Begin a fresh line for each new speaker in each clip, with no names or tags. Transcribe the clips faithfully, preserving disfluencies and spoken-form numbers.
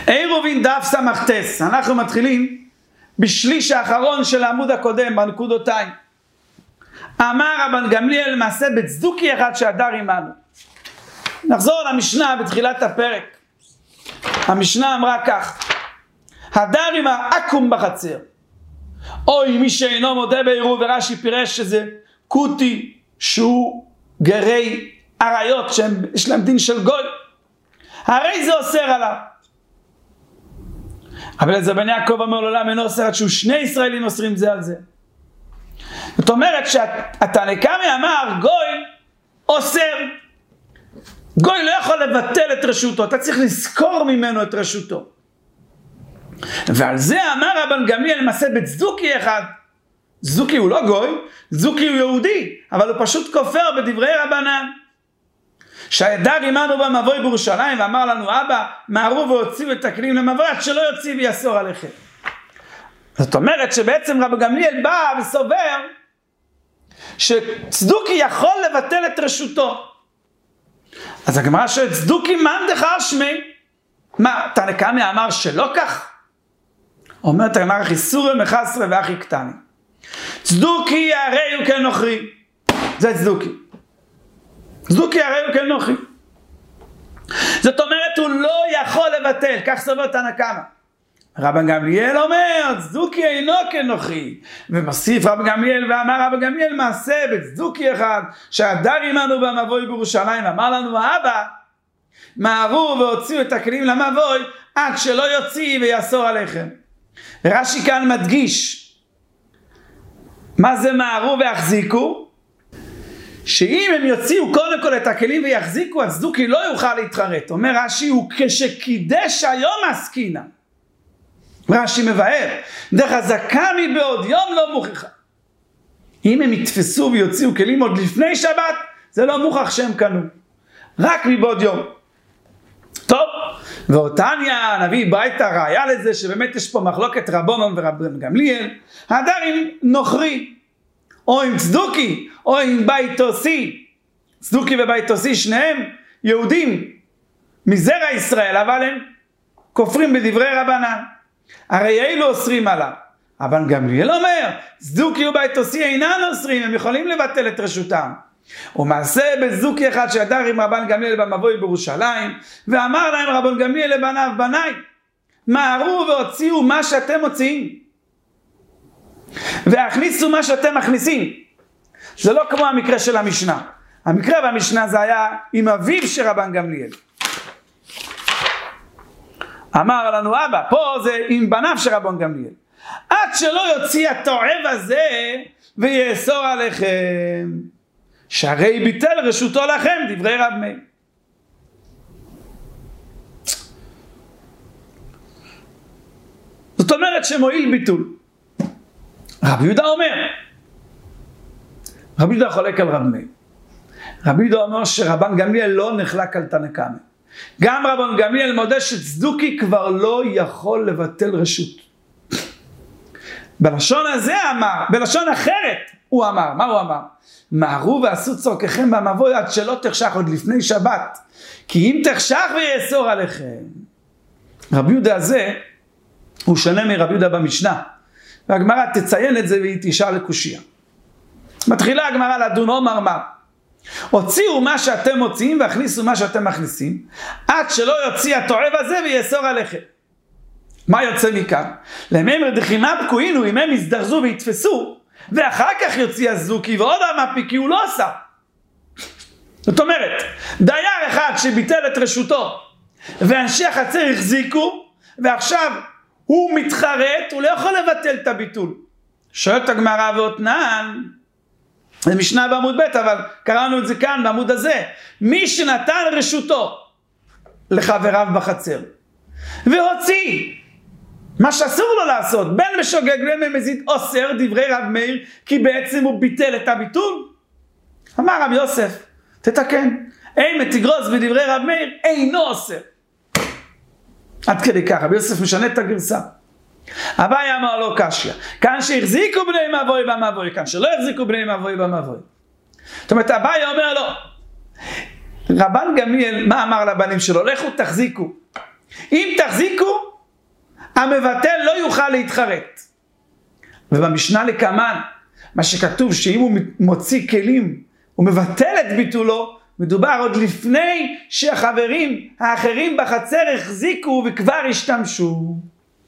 עירובין דף סמכתס, אנחנו מתחילים בשליש האחרון של העמוד הקודם, בנקודותיים. אמר רבן גמליאל מעשה בצדוקי אחד שהדר עמנו. נחזור למשנה בתחילת הפרק. המשנה אמרה כך, הדר עמה עקום בחצר. אוי מי שאינו מודה בעירוב, ורש"י פירש שזה קוטי שהוא גרי עריות שיש להם דין של גוי, הרי זה אוסר עליו. אבל זה בן יעקב אומר לעולם אינו אוסר, עד שהוא שני ישראלים אוסרים זה על זה. זאת אומרת שהתנא קמא אמר גוי אוסר, גוי לא יכול לבטל את רשותו, אתה צריך לזכור ממנו את רשותו. ועל זה אמר רבן גמליאל למעשה בצדוקי אחד. צדוקי הוא לא גוי, צדוקי הוא יהודי, אבל הוא פשוט כופר בדברי רבנן. שהדר עמנו במבוי בירושלים ואמר לנו אבא מהרו והוציאו את הכלים למבוי עד שלא יוציא ויאסור עליכם. זאת אומרת שבעצם רבן גמליאל בא וסובר שצדוקי יכול לבטל את רשותו. אז הגמרא שואלת צדוקי מאן דחר שמי, מה תנא קמא אמר שלא כך? אומרת הגמרא אחי סורי מחסרי ואחי קטני, צדוקי הרי הוא כנוכרי, זה צדוקי, צדוקי הרי הוא כנוכרי. זאת אומרת הוא לא יכול לבטל, כך סובר תנא קמא. רבן גמליאל אומר צדוקי אינו כנוכרי, ומוסיף רבן גמליאל ואמר רבן גמליאל מעשה בצדוקי אחד שהדר עמנו במבוי בירושלים ואמר לנו האבא מהרו והוציאו את הכלים למבוי עד שלא יוציא ויאסור עליכם. רש"י כאן מדגיש מה זה מהרו והחזיקו, שאם הם יוציאו קודם כל את הכלים ויחזיקו אז צדוקי לא יוכל להתחרט. אומר רש"י הוא כשקידש היום עסקינה. רש"י מבאר דרך חזקה מבעוד יום לא מוכיחה. אם הם יתפסו ויוציאו כלים עוד לפני שבת זה לא מוכח שהם קנו, רק מבעוד יום. טוב, ואותניה הנביא ברייתא ראיה לזה שבאמת יש פה מחלוקת רבונון ורבן גמליאל, הדר עם נוכרי או עם צדוקי או עם ביתוסי, צדוקי וביתוסי שניהם יהודים מזרע ישראל אבל הם כופרים בדברי רבנן, הרי אלו אוסרים עליו. אבל גמליאל אומר צדוקי וביתוסי אינן אוסרים, הם יכולים לבטל את רשותם. ומעשה בצדוקי אחד שהדר עם רבן גמליאל במבוי בירושלים ואמר להם רבן גמליאל לבניו בניי מהרו והוציאו מה שאתם מוציאים והכניסו מה שאתם מכניסים. זה לא כמו המקרה של המשנה. המקרה במשנה זה היה עם אביו של רבן גמליאל. אמר לנו אבא, פה זה עם בניו של רבן גמליאל, עד שלא יוציא התועב הזה ויאסור עליכם, שהרי ביטל רשותו לכם, דברי רב מאיר. זאת אומרת שמועיל ביטול. רב יהודה אומר, רב יהודה חולק על רב מאיר. רב יהודה אומר שרבן גמליאל לא נחלק על תנא קמא. גם רבן גמליאל מודה שצדוקי כבר לא יכול לבטל רשות. בלשון הזה אמר, בלשון אחרת הוא אמר, מה הוא אמר? מהרו ועשו צורככם במבוי עד שלא תחשך, עוד לפני שבת, כי אם תחשך ויאסור עליכם. רבי יהודה הזה הוא שונה מרבי יהודה במשנה, והגמרא תציין את זה והיא תשאל לקושיה. מתחילה הגמרא לדון אומר מה, הוציאו מה שאתם מוציאים והכניסו מה שאתם מכניסים עד שלא יוציא התועב הזה ויאסור עליכם. מה יוצא מכאן? למאמר דחימה פקוינו, אם הם יזדרזו ויתפסו ואחר כך יוציא הזוקי ועוד המפי, כי הוא לא עשה. זאת אומרת, דייר אחד שביטל את רשותו ואנשי החצר החזיקו ועכשיו הוא מתחרט, הוא לא יכול לבטל את הביטול. שואלת הגמרא ואותנן, זה משנה בעמוד ב' אבל קראנו את זה כאן בעמוד הזה, מי שנתן רשותו לחבריו בחצר והוציא מה שאסור לו לעשות, בין משוגג בין במזיד, אוסר דברי רב מאיר, כי בעצם הוא ביטל את הביטול. אמר רב יוסף, תתקן, אין מתגרוס בדברי רב מאיר, אינו אוסר. עד כדי כך, רב יוסף משנה את הגרסה. אביי אמר לו קשיא, כאן שהחזיקו בני מבוי במבוי, כאן שלא החזיקו בני מבוי במבוי. זאת אומרת, אביי אומר לו, רבן גמליאל, מה אמר לבנים שלו? לכו תחזיקו. אם תחזיקו, המבטל לא יוכל להתחרט. ובמשנה לקמן, מה שכתוב שאם הוא מוציא כלים, הוא מבטל את ביטולו, מדובר עוד לפני שהחברים האחרים בחצר החזיקו וכבר השתמשו.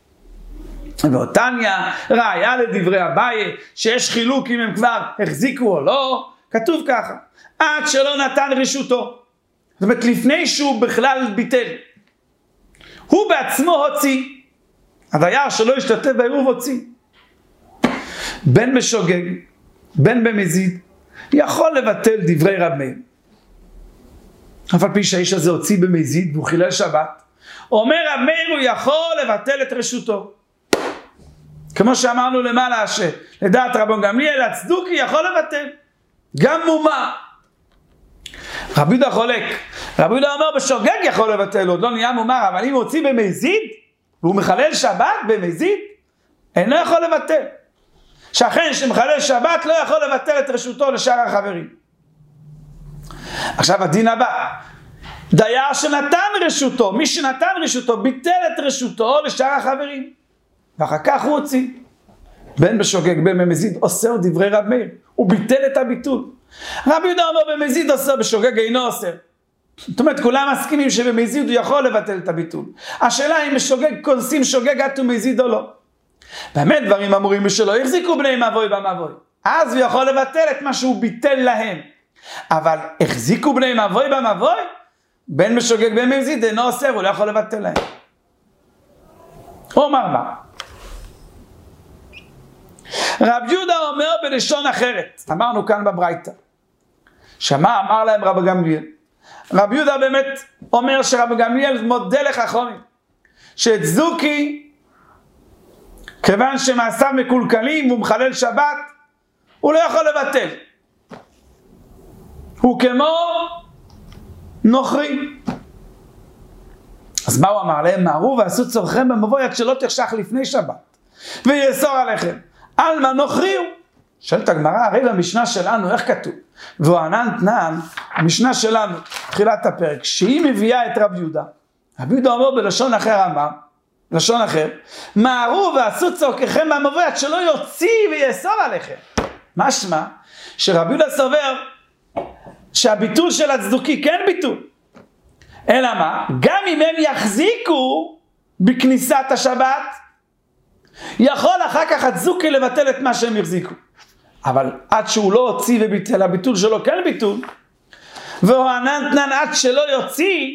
ואותניה ראיה לדברי אביי, שיש חילוק אם הם כבר החזיקו או לא, כתוב ככה, עד שלא נתן רשותו. זאת אומרת, לפני שהוא בכלל ביטל. הוא בעצמו הוציא. הדייר שלא השתתף בעירוב הוציא. בין בשוגג, בין במזיד, יכול לבטל דברי רב מאיר. אף על פי שהאיש הזה הוציא במזיד והוא חילל שבת, אומר רב מאיר הוא יכול לבטל את רשותו. כמו שאמרנו למעלה, שלדעת רבן גמליאל הצדוקי יכול לבטל. גם מומה. רבי יהודה חולק. רבי יהודה אומר בשוגג יכול לבטל, עוד לא נהיה מומר, אבל אם הוא הוציא במזיד, והוא מחלל שבת במזיד, אינו יכול לבטל. שאכן שמחלל שבת לא יכול לבטל את רשותו לשאר החברים. עכשיו הדין הבא, דייר שנתן רשותו, מי שנתן רשותו, ביטל את רשותו לשאר החברים. ואחר כך הוא הוציא. בין בשוגג, בין במזיד, אוסר דברי רב מאיר. הוא ביטל את הביטול. רבי יהודה אומר במזיד אוסר, בשוגג אינו אוסר. זאת אומרת, כולם מסכימים שבמזיד הוא יכול לבטל את הביטול. השאלה אם בשוגג כונסים שוגג עד ומזיד או לא. באמת דברים אמורים משלו, החזיקו בני מבוי במבוי. אז הוא יכול לבטל את מה שהוא ביטל להם. אבל החזיקו בני מבוי במבוי? בין בשוגג בין במזיד אינו אוסר, הוא לא יכול לבטל להם. הוא אומר מה? רב יהודה אומר בלשון אחרת, אמרנו כאן בברייתא, שמה אמר להם רב גמליאל? רב יהודה באמת אומר שרב גמליאל מודה לחכמים, שאת זוקי, כיוון שמעשיו מקולקלים והוא מחלל שבת, הוא לא יכול לבטל. הוא כמו נוכרי. אז מה הוא אמר להם? מהרו ועשו צורכם במבוי עד שלא תחשך לפני שבת, ויאסור עליכם. על מה נוכריו? שואלת הגמרא, הרי במשנה שלנו, איך כתוב? וענן תנן, המשנה שלנו, תחילת הפרק, שהיא מביאה את רב יהודה, רב יהודה אומר בלשון אחר אמר, לשון אחר, מהרו ועשו צורככם במבוי עד שלא יוציא ויאסור עליכם. משמע, שרב יהודה סובר, שהביטול של הצדוקי כן ביטול. אלא מה? גם אם הם יחזיקו בכניסת השבת, יכול אחר כך הצדוקי לבטל את מה שהם יחזיקו. אבל עד שהוא לא הוציא וביטל, הביטול שלו כן ביטול, וענן תנן עד שלא יוציא,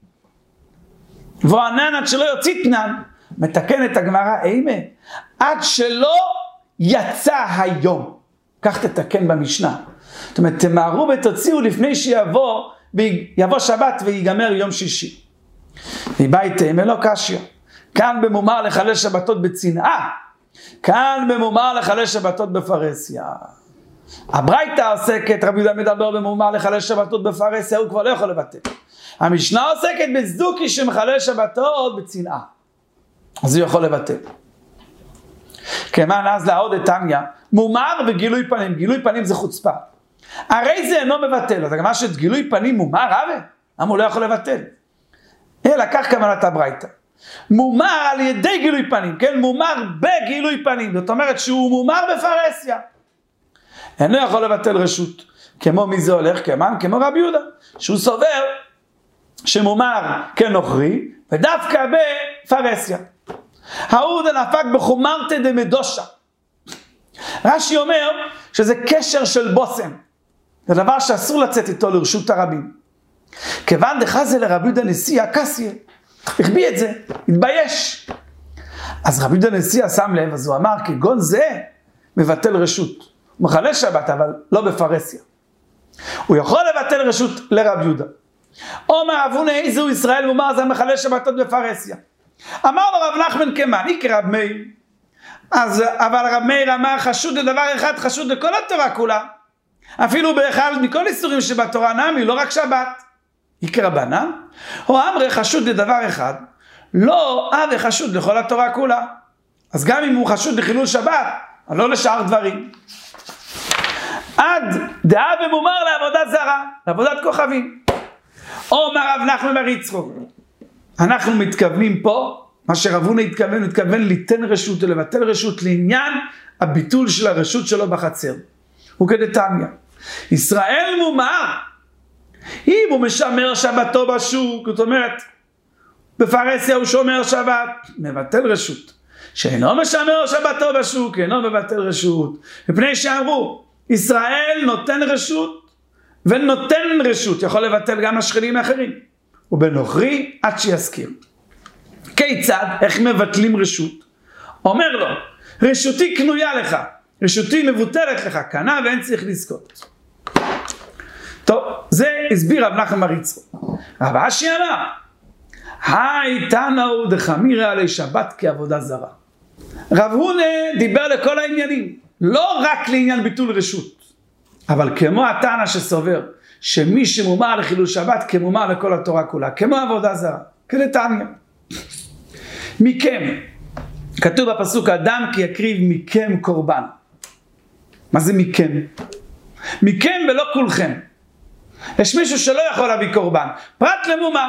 וענן עד שלא יוציא תנן, מתקן את הגמרא אימה, עד שלא יצא היום. כך תתקן במשנה. זאת אומרת, תמהרו ותוציאו לפני שיבוא, יבוא שבת ויגמר יום שישי. מבייתם, אלא קשיא. כאן במומר לחלל שבתות בצנעה, כאן במומר לחלל שבתות בפרסיה. הברייתא עוסקת, רבי יהודה מדבר במומר לחלל שבתות בפרסיה, הוא כבר לא יכול לבטל. המשנה עוסקת בצדוקי שמחלל שבתות בצנעה. אז הוא יכול לבטל. כמן אז לעוד את תניא, מומר וגילוי פנים, גילוי פנים זה חוצפה. הרי זה אינו מבטל, אז מה שגילוי פנים מומר רבה, למה הוא לא יכול לבטל? אלא כך כוונת הברייתא. מומר על ידי גילוי פנים, כן? מומר בגילוי פנים, זאת אומרת שהוא מומר בפרסיה. אינו יכול לבטל רשות. כמו מי זה הולך? כמן, כמו רבי יהודה, שהוא סובר שמומר כנוכרי, ודווקא בפרסיה. ההוא דנפק בחומרתא דמדושה. רש"י אומר שזה קשר של בושם. זה דבר שאסור לצאת איתו לרשות הרבים. כיוון דחזה לרבי יהודה נשיא קסיה, החביא את זה, התבייש. אז רבי יהודה נשיא שם לב, אז הוא אמר, כגון זה מבטל רשות. הוא מחלל שבת, אבל לא בפרסיה. הוא יכול לבטל רשות לרבי יהודה. אומר אבונה איזו ישראל מומר זה מחלל שבתות בפרסיה. אמר לו רב נחמן כמן, איקרא רב מאיר. אז אבל רב מאיר אמר חשוד לדבר אחד, חשוד לכל התורה כולה. אפילו באחד מכל איסורים שבתורה נמי, לא רק שבת. איקרא רבנן, או אמרי חשוד לדבר אחד, לא אבי חשוד לכל התורה כולה. אז גם אם הוא חשוד לחילול שבת, אבל לא לשאר דברים. עד דעה ומומר לעבודת זרה, לעבודת כוכבים. אומר רב נחמן בר יצחק, אנחנו מתכוונים פה מה שרב הונא התכוון, הוא התכוון ליתן רשות או לבטל רשות לעניין הביטול של הרשות שלו בחצר. הוא כדתניא, ישראל מומר, אם הוא משמר שבתו בשוק, זאת אומרת, בפרהסיה הוא שומר שבת, מבטל רשות. שאינו משמר שבתו בשוק, אינו מבטל רשות. מפני שאמרו, ישראל נותן רשות, ונותן רשות, יכול לבטל גם השכנים האחרים. ובנוכרי עד שיזכיר. כיצד, איך מבטלים רשות? אומר לו, רשותי קנויה לך, רשותי מבוטלת לך, קנה ואין צריך לזכות. טוב, זה הסביר רב נחמן בר יצחק. רב אשי אמר, היי תנאו דחמירא עלי שבת כעבודה זרה. רב הונא דיבר לכל העניינים, לא רק לעניין ביטול רשות, אבל כמו התנא שסובר, שמי שמומר לחילול שבת כמומר לכל התורה כולה, כמו עבודה זרה, כדתניא. מכם, כתוב בפסוק, אדם כי יקריב מכם קורבן. מה זה מכם? מכם ולא כולכם. יש מישהו שלא יכול להביא קורבן, פרט למומר.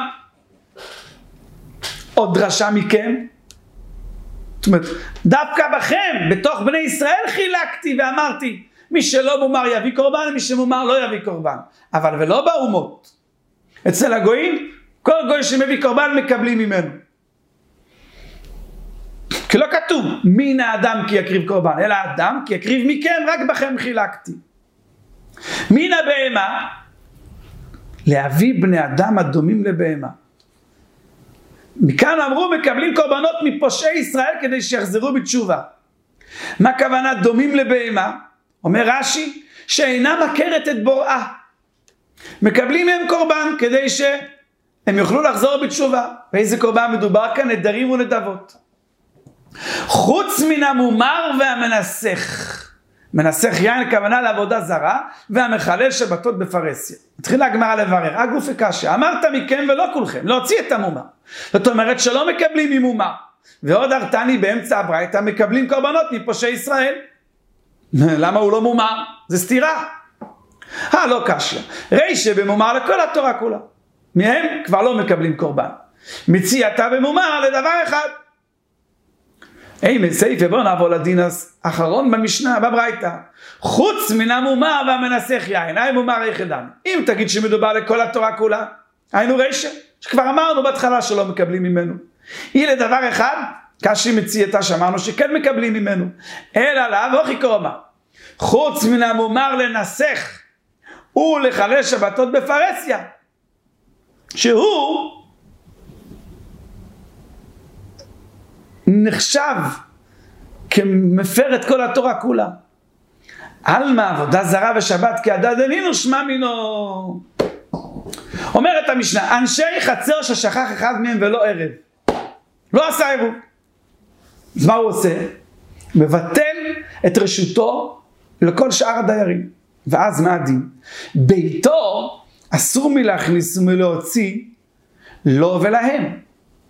עוד דרשה מכם, זאת אומרת, דווקא בכם, בתוך בני ישראל חילקתי ואמרתי, מי שלא מומר יביא קורבן, מי שמומר לא יביא קורבן. אבל ולא באומות. אצל הגויים, כל גוי שמביא קורבן מקבלים ממנו. כי לא כתוב, מן האדם כי יקריב קורבן, אלא האדם כי יקריב מכם, רק בכם חילקתי. מן הבהמה, להביא בני אדם הדומים לבהמה. מכאן אמרו, מקבלים קורבנות מפושעי ישראל כדי שיחזרו בתשובה. מה הכוונה דומים לבהמה? אומר רש"י, שאינה מכרת את בוראה. מקבלים מהם קורבן כדי שהם יוכלו לחזור בתשובה. ואיזה קורבן מדובר כאן? נדרים ונדבות. חוץ מן המומר והמנסך. מנסך יין כוונה לעבודה זרה, והמחלל שבתות בפרהסיה. התחילה הגמרא לברר, הגוף וקשה, אמרת מכם ולא כולכם, להוציא את המומר. זאת אומרת שלא מקבלים ממומר. ועוד הרתני באמצע הברייתא, מקבלים קורבנות מפושעי ישראל. למה הוא לא מומר? זה סתירה. אה, לא קשה. רישא במומר לכל התורה כולה. מהם כבר לא מקבלים קורבן. מציאתה במומר לדבר אחד. היי מסייפה, בואו נעבור לדין האחרון במשנה, בברייתא. חוץ מן המומר והמנסך יין, היי מומר יחדם. אם תגיד שמדובר לכל התורה כולה, היינו רישא, שכבר אמרנו בהתחלה שלא מקבלים ממנו. היא לדבר אחד, קשי מציאתה שאמרנו שכן מקבלים ממנו. אלא לאו הוכי קורמה. חוץ מן המומר לנסך, ולחלל שבתות בפרהסיה, שהוא נחשב כמפר את כל התורה כולה. אלמה עבודה זרה ושבת כעדה דנינו שמע מינו. אומרת המשנה, אנשי חצר ששכח אחד מהם ולא ערב, לא עשה עירוב. אז מה הוא עושה? מבטל את רשותו לכל שאר הדיירים. ואז מה הדין? ביתו אסור מלהכניס ומלהוציא לא ולהם.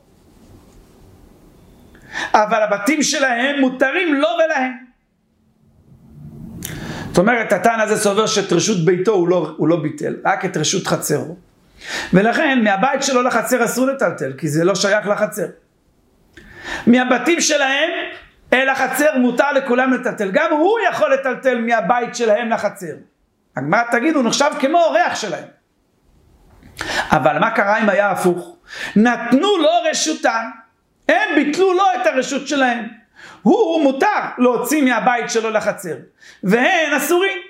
אבל הבתים שלהם מותרים לא ולהם. זאת אומרת, התנא הזה סובר שאת רשות ביתו הוא לא, הוא לא ביטל, רק את רשות חצרו. ולכן מהבית שלו לחצר אסור לטלטל, כי זה לא שייך לחצר. מהבתים שלהם אל החצר מותר לכולם לטלטל. גם הוא יכול לטלטל מהבית שלהם לחצר. הגמרא תגיד, הוא נחשב כמו אורח שלהם. אבל מה קרה אם היה הפוך? נתנו לו רשותם, הם ביטלו לו את הרשות שלהם. הוא, הוא מותר להוציא מהבית שלו לחצר. והן אסורים.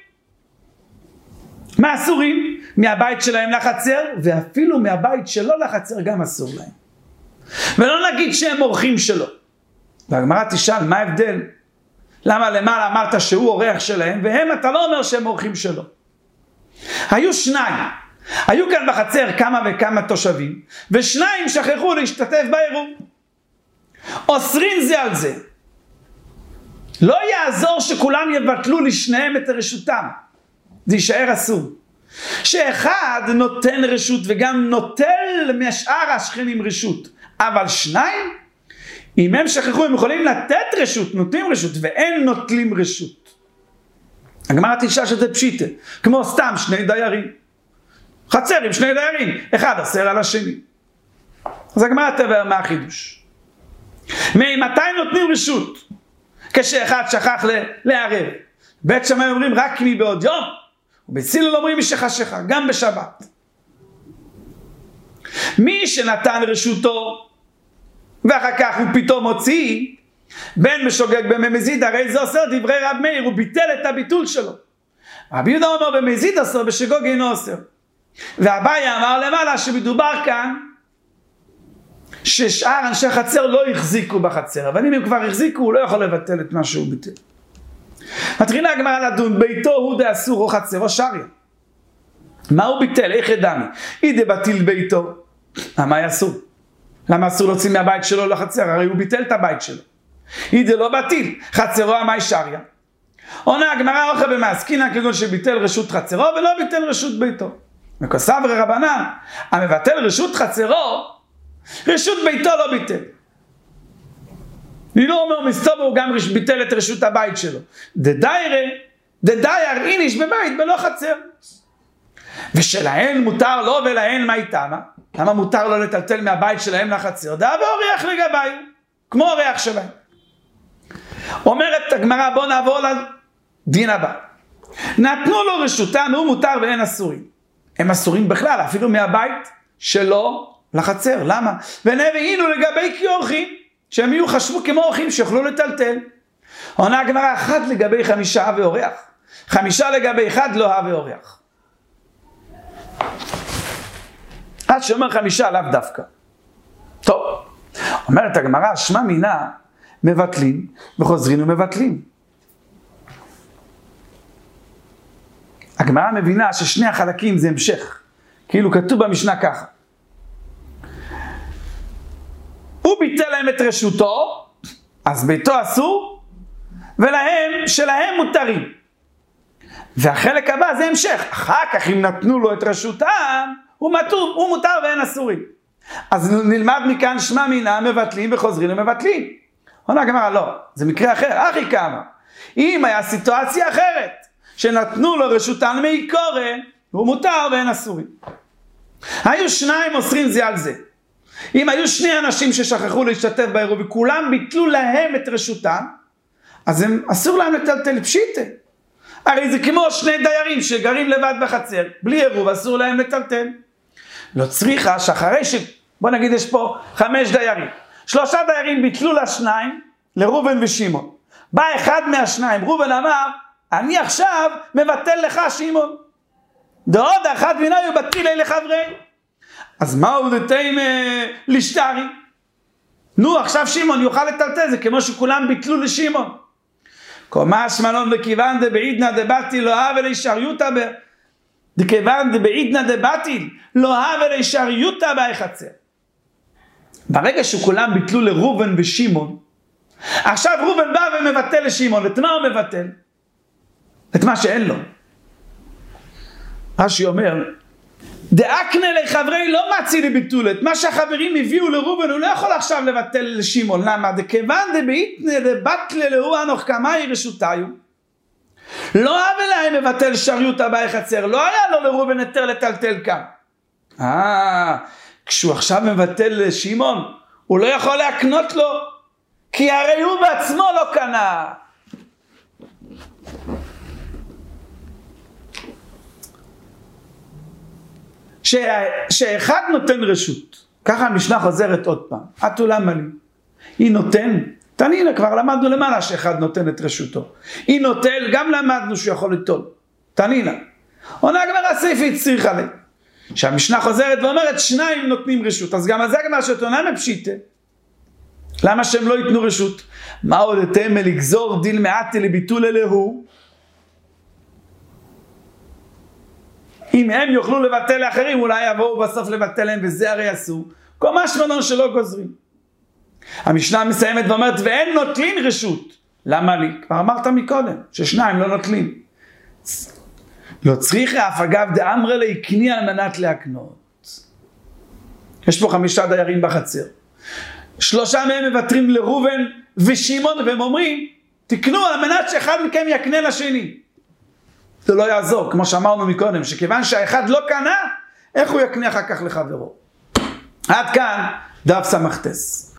מה אסורים? מהבית שלהם לחצר, ואפילו מהבית שלו לחצר גם אסור להם. ולא נגיד שהם אורחים שלו. והגמרא תשאל, מה ההבדל? למה למעלה אמרת שהוא אורח שלהם, והם אתה לא אומר שהם אורחים שלו. היו שניים. היו כאן בחצר כמה וכמה תושבים, ושניים שכחו להשתתף בעירוב. אוסרין זה על זה. לא יעזור שכולם יבטלו לשניהם את רשותם. זה יישאר אסור. שאחד נותן רשות וגם נוטל משאר השכנים רשות. אבל שניים, אם הם שכחו, הם יכולים לתת רשות, נותנים רשות, ואין נוטלים רשות. הגמרא תשאל שזה פשיטה, כמו סתם שני דיירים. חצר עם שני דיירים, אחד אסר על השני. אז הגמרא תבהר מה החידוש. ממתי נותנים רשות? כשאחד שכח לערב. בית שמאי אומרים רק מבעוד יום, ובית הלל אומרים משחשיכה, גם בשבת. מי שנתן רשותו ואחר כך הוא פתאום הוציא, בין משוגג במזיד, הרי זה עושה דברי רב מאיר, הוא ביטל את הביטול שלו. רבי יהודה אומר במזיד עשר, בשגוג אינו עשר. ואביי אמר למעלה שמדובר כאן ששאר אנשי חצר לא החזיקו בחצר, אבל אם הם כבר החזיקו הוא לא יכול לבטל את מה שהוא ביטל. מתחילה הגמרא לדון, ביתו הוא דאסור או חצר או שריה. מה הוא ביטל? איך ידענו? אידה בטיל ביתו. מה יעשו? למה אסור להוציא מהבית שלו לחצר? הרי הוא ביטל את הבית שלו. אידה לא בטיל, חצרו המאי שריה. עונה הגמרא אוכל במעסקינא כגון שביטל רשות חצרו ולא ביטל רשות ביתו. מכוסף ורבנן, המבטל רשות חצרו, רשות ביתו לא ביטל. אני לא אומר מסתובו, הוא גם ביטל את רשות הבית שלו. דדיירה, דדייר איניש בבית בלא חצר. ושלהן מותר לו ולהן מה איתמה? למה מותר לו לטלטל מהבית שלהם לחצר? דאבה אורח לגבי, כמו אורח שלהם. אומרת הגמרא, בוא נעבור לדין הבא. נתנו לו רשותם, הוא מותר ואין אסורים. הם אסורים בכלל, אפילו מהבית שלו לחצר. למה? ונביאינו לגבי כאורחים, שהם יהיו חשבו כמו אורחים שיוכלו לטלטל. עונה הגמרא, אחד לגבי חמישה ואורח, חמישה לגבי אחד לא ואורח. עד שאומר חמישה לאו דווקא. טוב, אומרת הגמרא, שמע מינה מבטלים וחוזרים ומבטלים. הגמרא מבינה ששני החלקים זה המשך, כאילו כתוב במשנה ככה. הוא ביטל להם את רשותו, אז ביתו אסור, ולהם, שלהם מותרים. והחלק הבא זה המשך. אחר כך אם נתנו לו את רשותם, הוא מטור, הוא מותר ואין אסורים. אז נלמד מכאן שמע מינה מבטלים וחוזרים ומבטלים. עונה הגמרא, לא, זה מקרה אחר, אחי כמה. אם היה סיטואציה אחרת, שנתנו לו רשותן מעיקורא, הוא מותר ואין אסורים. היו שניים אוסרים זה על זה. אם היו שני אנשים ששכחו להשתתף בעירוב וכולם ביטלו להם את רשותם, אז הם אסור להם לטלטל פשיטה. הרי זה כמו שני דיירים שגרים לבד בחצר, בלי עירוב אסור להם לטלטל. לא צריכה שאחרי ש... בוא נגיד יש פה חמש דיירים. שלושה דיירים ביטלו לשניים, לרובן ושמעון. בא אחד מהשניים, רובן אמר, אני עכשיו מבטל לך שמעון. דעוד אחד מיניו בטילי לחברי. אז מה הוא דתיים אה, לשטרי? נו, עכשיו שמעון יוכל לטלטל, זה כמו שכולם ביטלו לשמעון. קומש מלון בכיוון דבעידנא דבטיל לא הווה לישריותא ב... דכיוון דבעידנא דבטיל לא הווה לישריותא בחצר. ברגע שכולם ביטלו לרובן ושמעון, עכשיו רובן בא ומבטל לשמעון. את מה הוא מבטל? את מה שאין לו. רש"י אומר, דאקנה לחברי לא מציא לביטול, את מה שהחברים הביאו לרובן הוא לא יכול עכשיו לבטל לשמעון. למה? דכיוון דבעידנא דבטלה להוא אנוך קמאי רשותיו, לא הווה להם מבטל שריותא בחצר, לא היה לו לרובן היתר לטלטל כאן. אה, כשהוא עכשיו מבטל לשמעון, הוא לא יכול להקנות לו, כי הרי הוא בעצמו לא קנה. ש... שאחד נותן רשות, ככה המשנה חוזרת עוד פעם, את למה לי? היא נותן, תנינה כבר למדנו למעלה שאחד נותן את רשותו, היא נוטל, גם למדנו שהוא יכול לטול, תנינה. עונה הגמרא סייפית צריכה לי, שהמשנה חוזרת ואומרת שניים נותנים רשות, אז גם זה הגמרא שתונה מפשיטה, למה שהם לא ייתנו רשות? מה עוד אתם לגזור דיל מעטה לביטול אלוהו? אם הם יוכלו לבטל לאחרים, אולי יבואו בסוף לבטל להם, וזה הרי אסור. כל מה שמנון שלא גוזרים. המשנה מסיימת ואומרת, ואין נוטלים רשות. למה לי? כבר אמרת מקודם, ששניים לא נוטלים. לא צריך אף אגב דאמרה להקני על מנת להקנות. יש פה חמישה דיירים בחצר. שלושה מהם מבטרים לרובן ושמעון, והם אומרים, תקנו על מנת שאחד מכם יקנה לשני. זה לא יעזור, כמו שאמרנו מקודם, שכיוון שהאחד לא קנה, איך הוא יקנה אחר כך לחברו? עד כאן דף סמכתס.